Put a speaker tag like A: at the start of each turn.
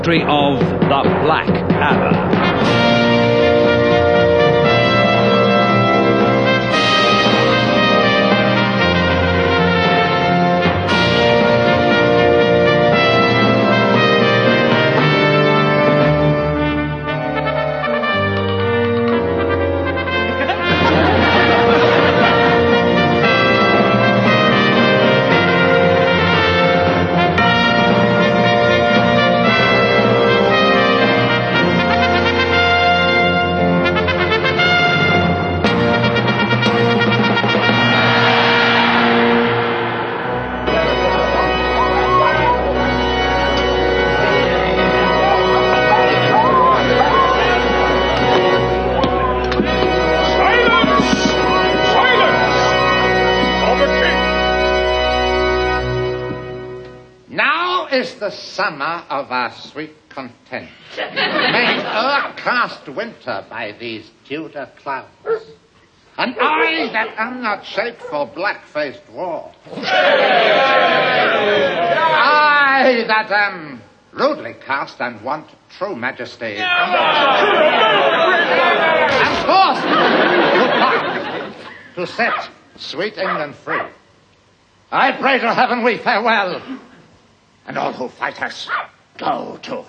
A: History of the Black Adder.
B: Is the summer of our sweet content, made o'ercast winter by these Tudor clouds. And I that am not shaped for black-faced war, I that am rudely cast and want true majesty, and forced to part, to set sweet England free. I pray to heaven we farewell, and all who fight us, go to